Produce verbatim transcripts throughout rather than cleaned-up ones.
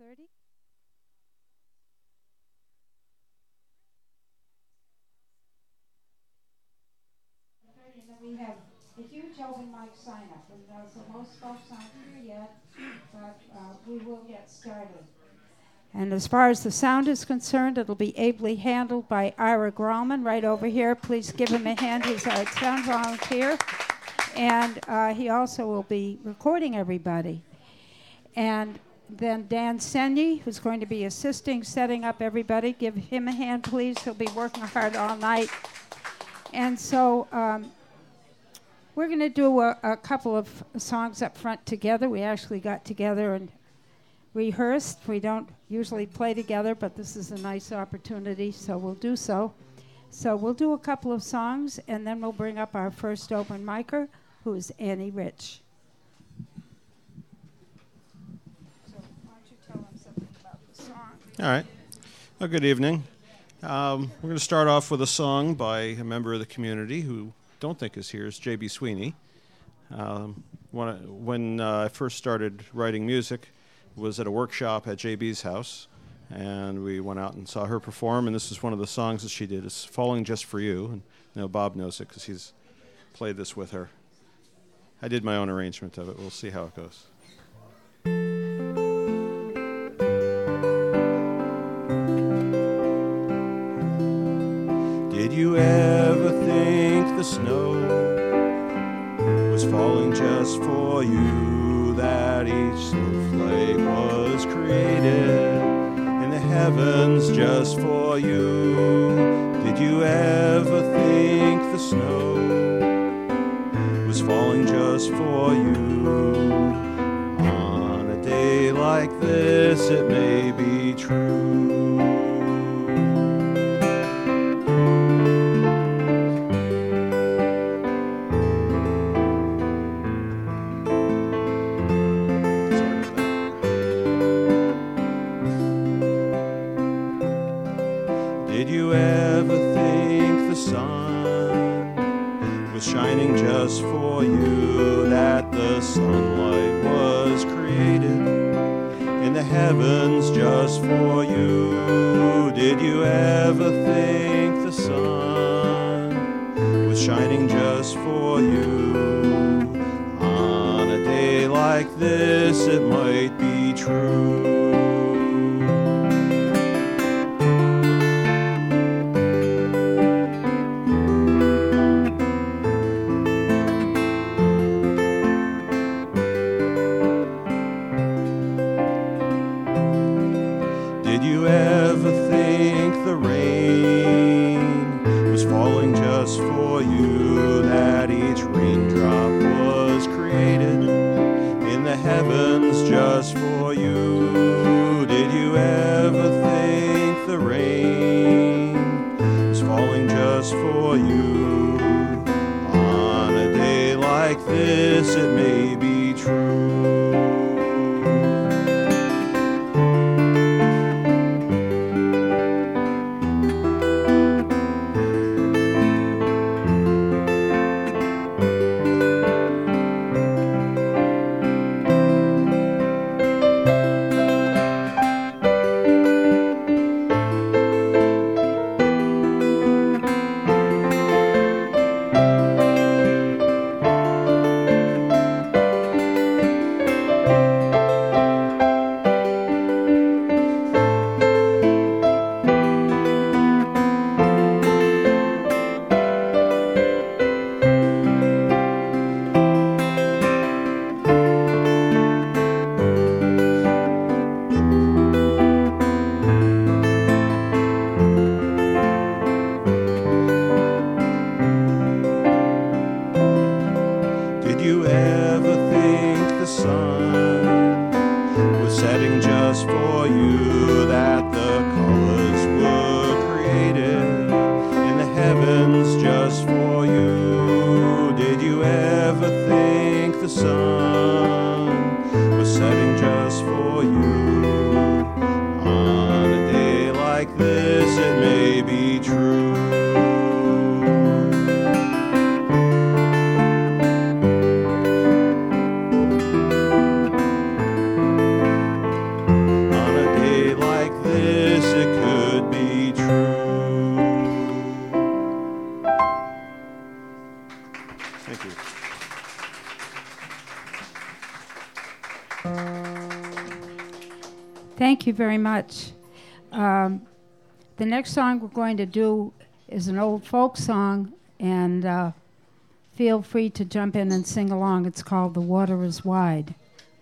thirty. And then we have a huge open mic sign up, and uh, so most folks aren't here yet, but uh, we will get started. And as far as the sound is concerned, it'll be ably handled by Ira Grauman right over here. Please give him a hand. He's our town volunteer. And uh, he also will be recording everybody. And then Dan Senyi, who's going to be assisting, setting up everybody. Give him a hand, please. He'll be working hard all night. And so um, we're going to do a, a couple of songs up front together. We actually got together and rehearsed. We don't usually play together, but this is a nice opportunity, so we'll do so. So we'll do a couple of songs, and then we'll bring up our first open micer, who is Annie Rich. So why don't you tell them something about the song? All right. Well, good evening. Um, we're going to start off with a song by a member of the community who don't think is here, is J B. Sweeney. Um, when I, when uh, I first started writing music, was at a workshop at J B's house, and we went out and saw her perform, and this is one of the songs that she did. It's Falling Just For You, and you know, Bob knows it because he's played this with her. I did my own arrangement of it. We'll see how it goes. Did you ever think the snow was falling just for you, that each snowflake was created in the heavens just for you? Did you ever think the snow was falling just for you? On a day like this, it may be true. Shining just for you, that the sunlight was created in the heavens just for you? Did you ever think the sun was shining just for you? On a day like this, it might be true. Just for you. Did you ever think the rain was falling just for you? On a day like this, it may be true. On Thank you. Thank you very much. Um, the next song we're going to do is an old folk song, and uh, feel free to jump in and sing along. It's called The Water is Wide.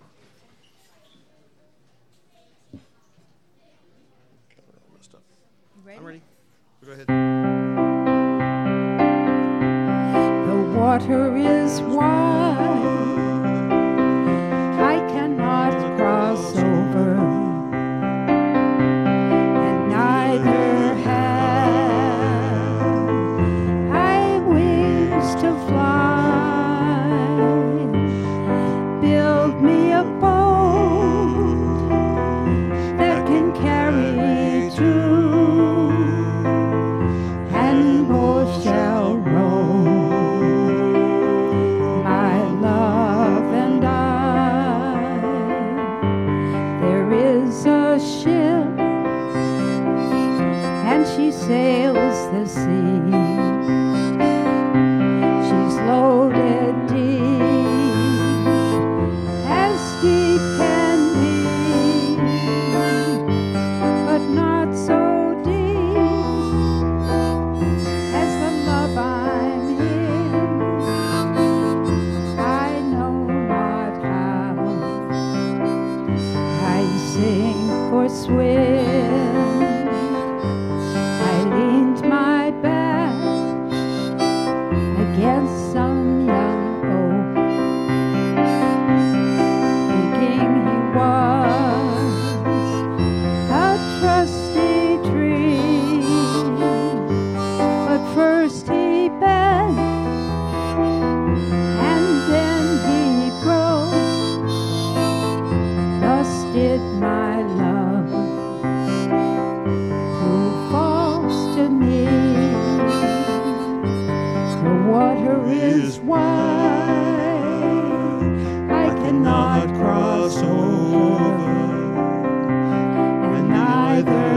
I'm ready. Go ahead. The water is wide, I cannot cross over, and neither have I wings to fly. Build me a boat that can carry two, and both shall row, my love and I. There is a ship, and she sails the sea. She's loaded deep, as deep can be, but not so deep as the love I'm in. I know not how I sink or swim. I leaned my back against some young oak, thinking he was a trusty tree. But first he bent, and then he broke. Thus did my love prove false to me. The water is wide, I cannot cross over, and neither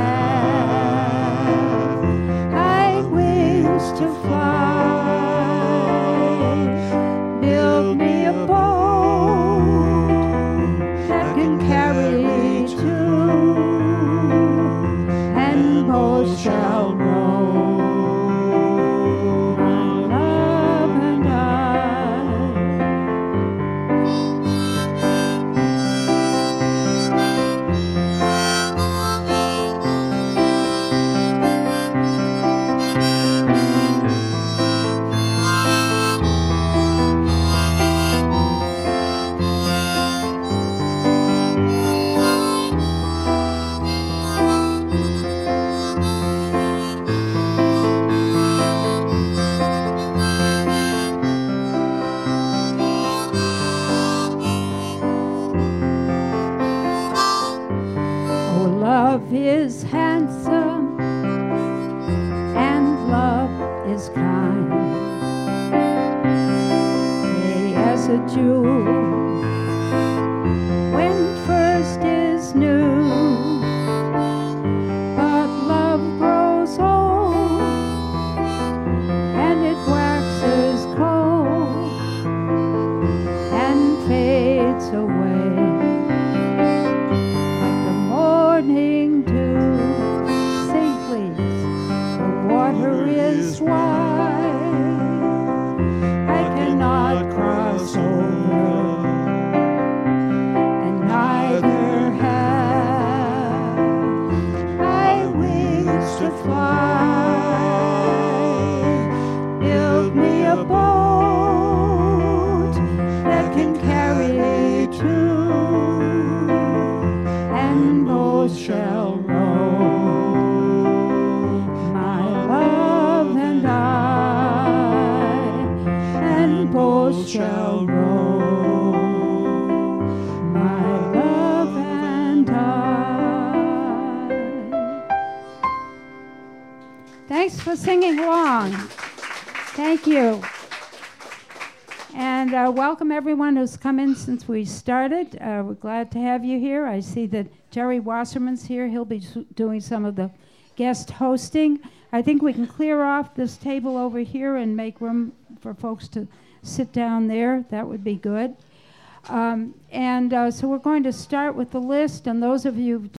have I wings to fly. Build me a boat that can carry two, and both shall row, my love and I. Oh, love is handsome, and love is kind. Gay as a jewel when first is new, but love grows old, and it waxes cold and fades away like the morning dew. Sing, please. The water is wide, I cannot cross over, and neither have I wings to fly. Build me a boat that can carry two, and both shall row, my love and I, and both shall row, my love and I. Thanks for singing along. Thank you. And uh, welcome everyone who's come in since we started. Uh, we're glad to have you here. I see that Jerry Wasserman's here. He'll be s- doing some of the guest hosting. I think we can clear off this table over here and make room for folks to sit down there, that would be good. Um, and uh, so we're going to start with the list, and those of you